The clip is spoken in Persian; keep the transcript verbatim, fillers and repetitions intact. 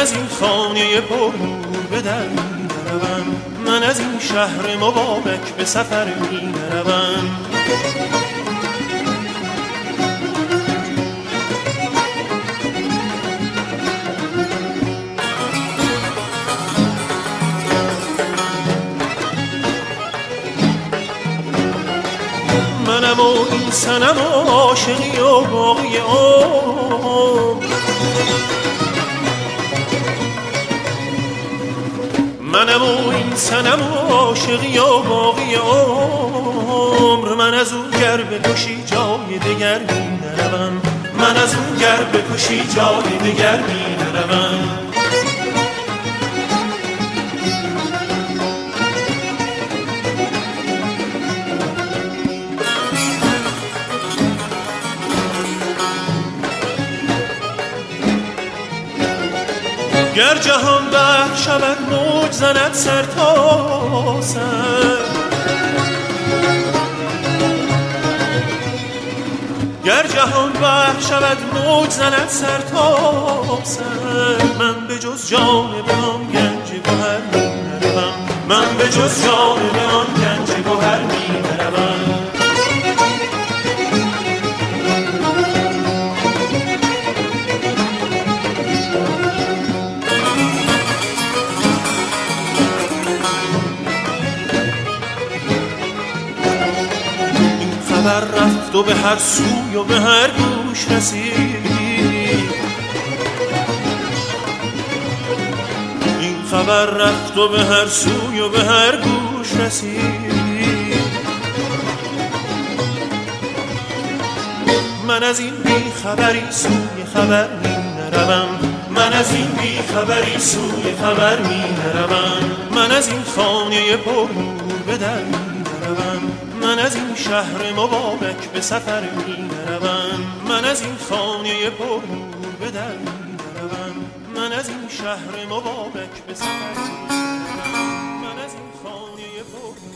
از این خانه پرنور به در می نروم، من از این شهر مبارک به سفر می نروم. منم و این صنم و عاشقی و باقی عمر، منم و این صنم و عاشقی و باقی عمر. من از اون گر بکشی جای دگر می نروم، من از اون گر بکشی جای دگر می نروم. گر جهان بحر شود موج زند سر تا سر، گر جهان بحر شود موج زند سر تا سر. من به جز جانب آن گنج گهر می نروم، من به جز جانب آن گنج گهر می نروم. خبر رفت و به هر سوی و به هر گوش رسید، این خبر رفت و به هر سوی و به هر گوش رسید. من از این بی خبری سوی خبر می نروم، من از این بی خبری سوی خبر می نروم. من از این خانه پرنور به در می نروم، من از این شهر مبارک به سفر می نروم. من از این خانه پرنور به در می نروم، من از این شهر مبارک به سفر می نروم. من از این خانه پرنور